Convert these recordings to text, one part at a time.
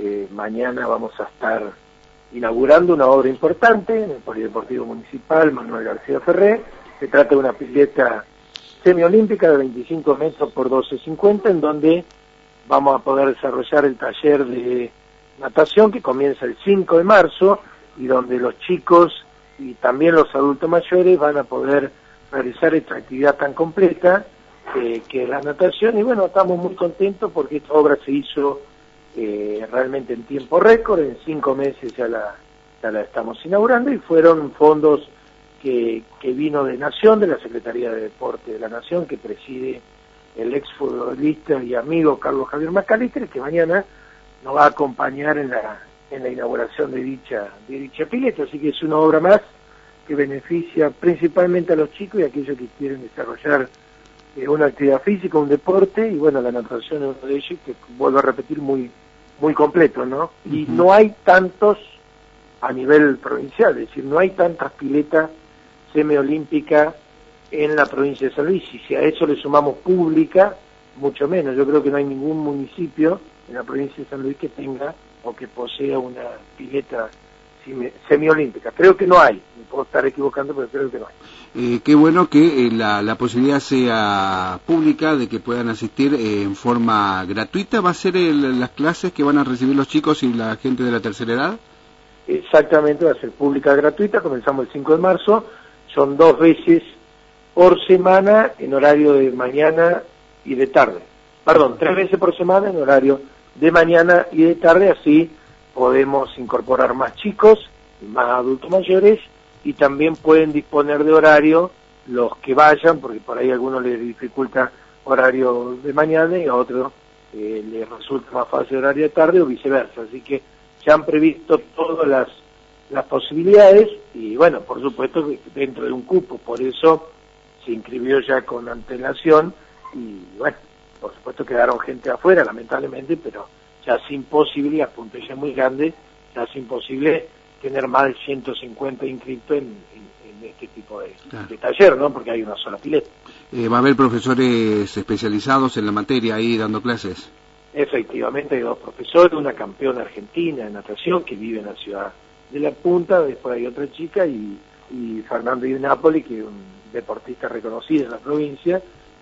Mañana vamos a estar inaugurando una obra importante en el Polideportivo Municipal Manuel García Ferré. Se trata de una pileta semiolímpica de 25 metros por 12,50, en donde vamos a poder desarrollar el taller de natación que comienza el 5 de marzo y donde los chicos y también los adultos mayores van a poder realizar esta actividad tan completa que es la natación. Y bueno, estamos muy contentos porque esta obra se hizo realmente en tiempo récord, en 5 meses ya la estamos inaugurando, y fueron fondos que vino de Nación, de la Secretaría de Deporte de la Nación, que preside el exfutbolista y amigo Carlos Javier McAllister, que mañana nos va a acompañar en la inauguración de dicha pileta. Así que es una obra más que beneficia principalmente a los chicos y a aquellos que quieren desarrollar una actividad física, un deporte, y bueno, la natación es uno de ellos, que vuelvo a repetir, muy completo, ¿no? Y no hay tantos a nivel provincial, es decir, no hay tantas piletas semiolímpicas en la provincia de San Luis, y si a eso le sumamos pública, mucho menos. Yo creo que no hay ningún municipio en la provincia de San Luis que tenga o que posea una pileta semiolímpica. Creo que no hay, me puedo estar equivocando, pero creo que no hay. Qué bueno que la posibilidad sea pública, de que puedan asistir en forma gratuita. ¿Va a ser las clases que van a recibir los chicos y la gente de la tercera edad? Exactamente, va a ser pública gratuita, comenzamos el 5 de marzo, son 2 veces por semana en horario de mañana y de tarde. Perdón, 3 veces por semana en horario de mañana y de tarde, así podemos incorporar más chicos, más adultos mayores, y también pueden disponer de horario los que vayan, porque por ahí a algunos les dificulta horario de mañana y a otros les resulta más fácil horario de tarde o viceversa. Así que se han previsto todas las posibilidades y bueno, por supuesto dentro de un cupo, por eso se inscribió ya con antelación y bueno, por supuesto quedaron gente afuera lamentablemente, pero ya es imposible, a puntuación muy grande, ya es imposible tener más de 150 inscritos en este tipo de taller, ¿no? Porque hay una sola pileta. ¿Va a haber profesores especializados en la materia ahí dando clases? Efectivamente, hay 2 profesores, una campeona argentina de natación que vive en la ciudad de La Punta, después hay otra chica y Fernando Di Napoli, que es un deportista reconocido en la provincia,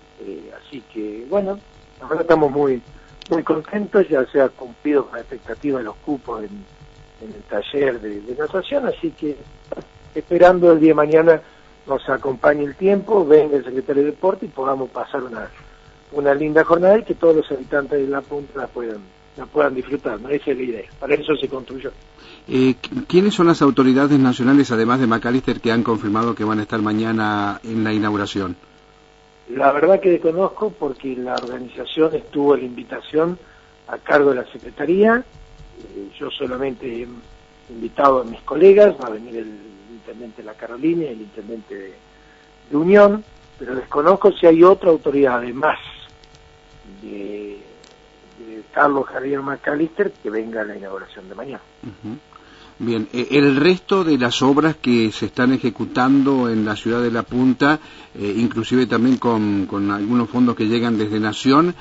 así que bueno, ahora estamos muy contentos, ya se ha cumplido con la expectativa de los cupos en el taller de natación, así que esperando el día de mañana nos acompañe el tiempo, venga el secretario de Deporte y podamos pasar una linda jornada y que todos los habitantes de La Punta la puedan disfrutar, ¿no? Esa es la idea, para eso se construyó. ¿Quiénes son las autoridades nacionales, además de McAllister, que han confirmado que van a estar mañana en la inauguración? La verdad que desconozco porque la organización estuvo la invitación a cargo de la Secretaría, yo solamente he invitado a mis colegas, va a venir el intendente de La Carolina y el intendente de Unión, pero desconozco si hay otra autoridad además de Carlos Javier McAllister que venga a la inauguración de mañana. Bien, el resto de las obras que se están ejecutando en la ciudad de La Punta, inclusive también con algunos fondos que llegan desde Nación,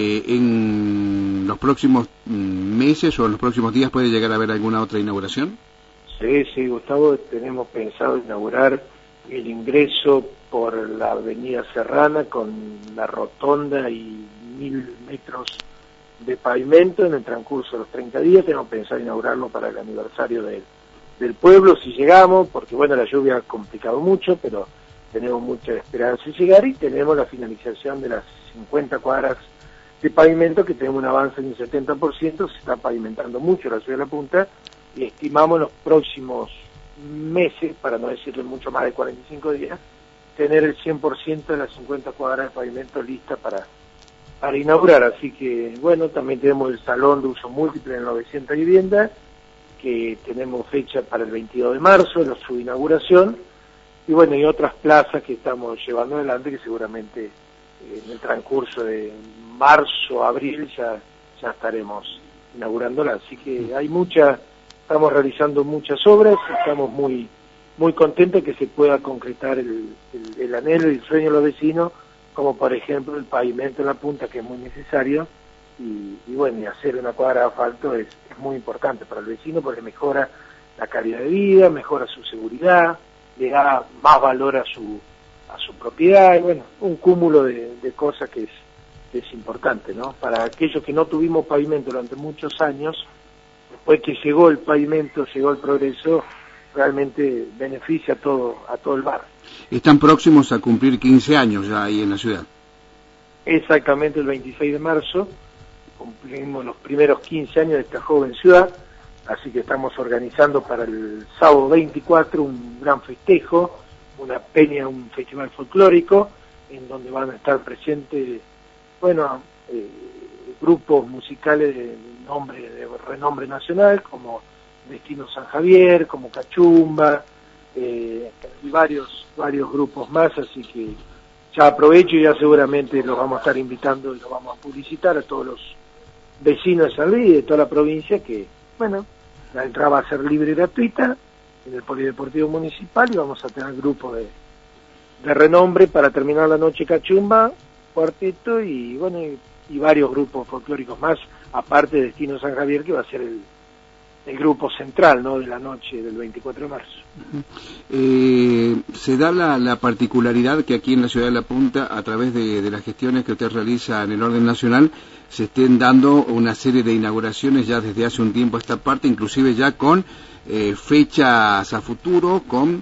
¿en los próximos meses o en los próximos días puede llegar a haber alguna otra inauguración? Sí, Gustavo, tenemos pensado inaugurar el ingreso por la avenida Serrana con la rotonda y 1000 metros de pavimento en el transcurso de los 30 días, tenemos pensado inaugurarlo para el aniversario del pueblo, si llegamos, porque bueno, la lluvia ha complicado mucho, pero tenemos mucha esperanza de llegar, y tenemos la finalización de las 50 cuadras de pavimento, que tenemos un avance de un 70%, se está pavimentando mucho la ciudad de La Punta, y estimamos en los próximos meses, para no decirle mucho más de 45 días, tener el 100% de las 50 cuadras de pavimento listas para inaugurar. Así que bueno, también tenemos el salón de uso múltiple en 900 viviendas, que tenemos fecha para el 22 de marzo, en su inauguración, y bueno, y otras plazas que estamos llevando adelante, que seguramente en el transcurso de marzo, abril, ya estaremos inaugurándola. Así que estamos realizando muchas obras, estamos muy contentos que se pueda concretar el anhelo y el sueño de los vecinos, como por ejemplo el pavimento en La Punta, que es muy necesario, y bueno, y hacer una cuadra de asfalto es muy importante para el vecino porque mejora la calidad de vida, mejora su seguridad, le da más valor a su propiedad, y bueno, un cúmulo de cosas que es importante, ¿no? Para aquellos que no tuvimos pavimento durante muchos años, después que llegó el pavimento, llegó el progreso, realmente beneficia a todo el barrio. Están próximos a cumplir 15 años ya ahí en la ciudad. Exactamente el 26 de marzo cumplimos los primeros 15 años de esta joven ciudad, así que estamos organizando para el sábado 24 un gran festejo, una peña, un festival folclórico, en donde van a estar presentes, bueno, grupos musicales de renombre nacional, como Destino San Javier, como Cachumba, y varios grupos más, así que ya aprovecho y ya seguramente los vamos a estar invitando y los vamos a publicitar a todos los vecinos de San Luis y de toda la provincia que, bueno, la entrada va a ser libre y gratuita en el Polideportivo Municipal y vamos a tener grupos de renombre para terminar la noche Cachumba, cuarteto y bueno, y varios grupos folclóricos más, aparte de Destino San Javier, que va a ser el grupo central, ¿no?, de la noche del 24 de marzo. Se da la particularidad que aquí en la ciudad de La Punta, a través de las gestiones que usted realiza en el orden nacional, se estén dando una serie de inauguraciones ya desde hace un tiempo a esta parte, inclusive ya con fechas a futuro, con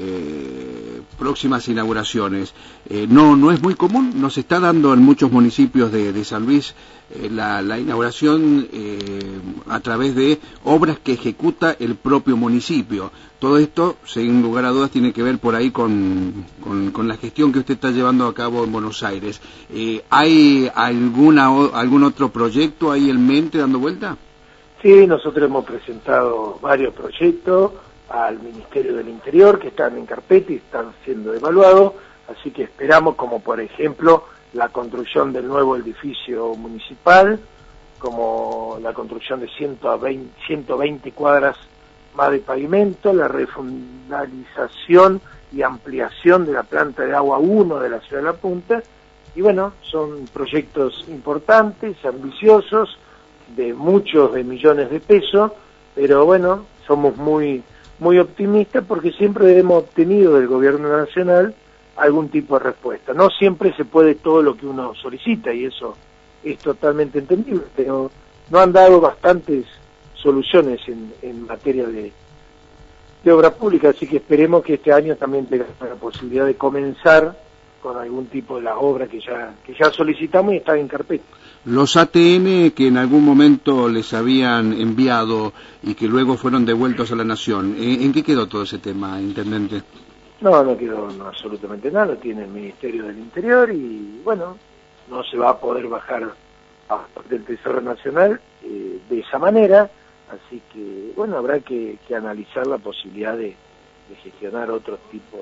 próximas inauguraciones. No es muy común, no se está dando en muchos municipios de San Luis la inauguración a través de obras que ejecuta el propio municipio. Todo esto, sin lugar a dudas, tiene que ver por ahí con la gestión que usted está llevando a cabo en Buenos Aires. ¿Hay algún otro proyecto ahí en mente dando vuelta? Sí, nosotros hemos presentado varios proyectos al Ministerio del Interior que están en carpeta y están siendo evaluados, así que esperamos, como por ejemplo la construcción del nuevo edificio municipal, como la construcción de 120 cuadras más de pavimento, la refundalización y ampliación de la planta de agua 1 de la ciudad de La Punta, y bueno, son proyectos importantes, ambiciosos, de muchos de millones de pesos, pero bueno, somos muy optimistas porque siempre hemos obtenido del gobierno nacional algún tipo de respuesta. No siempre se puede todo lo que uno solicita y eso es totalmente entendible, pero no han dado bastantes soluciones en materia de obra pública, así que esperemos que este año también tengamos la posibilidad de comenzar con algún tipo de las obras que ya solicitamos y están en carpeta. Los ATM que en algún momento les habían enviado y que luego fueron devueltos a la Nación, ¿en qué quedó todo ese tema, intendente? No quedó absolutamente nada, lo tiene el Ministerio del Interior y bueno, no se va a poder bajar del Tesoro Nacional de esa manera, así que bueno, habrá que analizar la posibilidad de gestionar otro tipo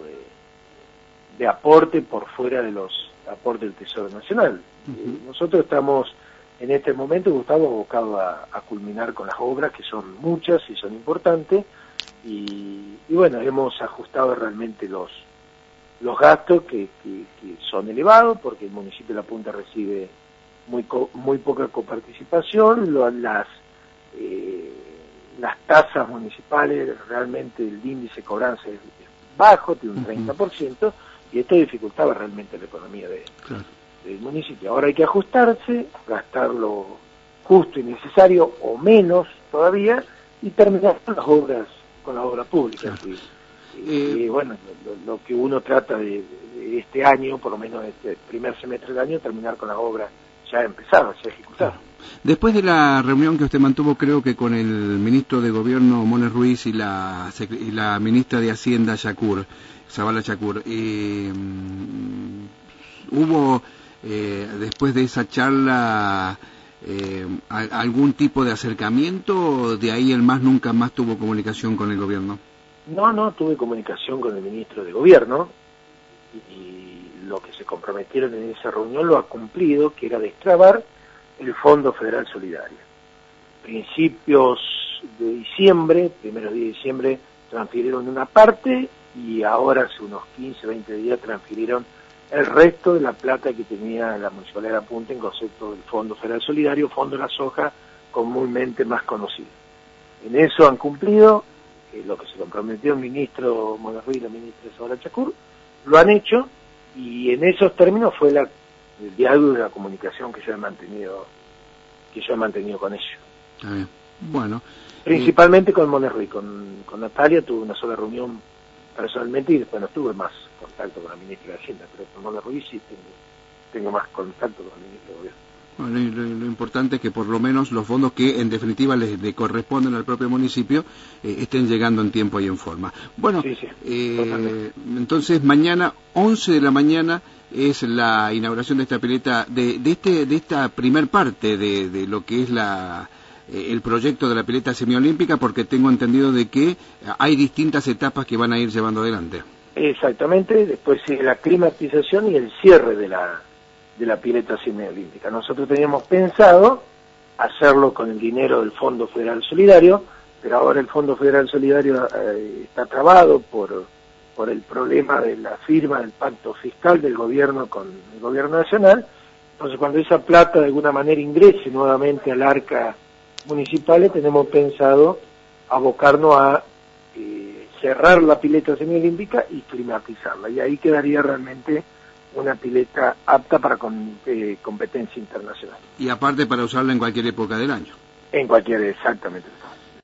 de aporte por fuera de los aportes del Tesoro Nacional. Nosotros estamos en este momento, Gustavo, abocados a culminar con las obras, que son muchas y son importantes, y bueno, hemos ajustado realmente los gastos que son elevados, porque el municipio de La Punta recibe muy poca coparticipación, las tasas municipales, realmente el índice de cobranza es bajo, tiene un 30%, y esto dificultaba realmente la economía del municipio. Ahora hay que ajustarse, gastar lo justo y necesario, o menos todavía, y terminar con la obra pública. Y bueno, lo que uno trata de este año, por lo menos este primer semestre del año, terminar con la obra ya empezada, ya ejecutada. Después de la reunión que usted mantuvo, creo que con el ministro de Gobierno, Mones Ruiz, y la ministra de Hacienda, Zabala Yacour, hubo, después de esa charla, algún tipo de acercamiento, de ahí el MAS nunca más tuvo comunicación con el gobierno? No tuve comunicación con el ministro de Gobierno, y lo que se comprometieron en esa reunión lo ha cumplido, que era destrabar el Fondo Federal Solidario. Principios de diciembre, primeros días de diciembre, transfirieron una parte y ahora hace unos 15, 20 días transfirieron el resto de la plata que tenía la Municipalidad de La Punta en concepto del Fondo Federal Solidario, Fondo de la Soja, comúnmente más conocido. En eso han cumplido lo que se comprometió el ministro Monerruí y la ministra Zabala Chacur, lo han hecho, y en esos términos fue el diálogo y la comunicación que yo he mantenido con ellos. Bueno, principalmente con Monerruí, con Natalia tuve una sola reunión personalmente y después no tuve más contacto con la ministra de Hacienda, pero con Monerruí sí tengo más contacto con el ministro de Gobierno. Bueno, lo importante es que por lo menos los fondos que en definitiva le corresponden al propio municipio estén llegando en tiempo y en forma. Bueno, sí, entonces mañana 11 de la mañana es la inauguración de esta pileta, de esta primer parte de lo que es el proyecto de la pileta semiolímpica, porque tengo entendido de que hay distintas etapas que van a ir llevando adelante. Exactamente, después sigue la climatización y el cierre de la pileta semiolímpica. Nosotros teníamos pensado hacerlo con el dinero del Fondo Federal Solidario, pero ahora el Fondo Federal Solidario está trabado por el problema de la firma del pacto fiscal del gobierno con el gobierno nacional. Entonces, cuando esa plata de alguna manera ingrese nuevamente al arca municipal, tenemos pensado abocarnos a cerrar la pileta semiolímpica y climatizarla, y ahí quedaría realmente una pileta apta para competencia internacional. Y aparte para usarla en cualquier época del año. En cualquier, exactamente.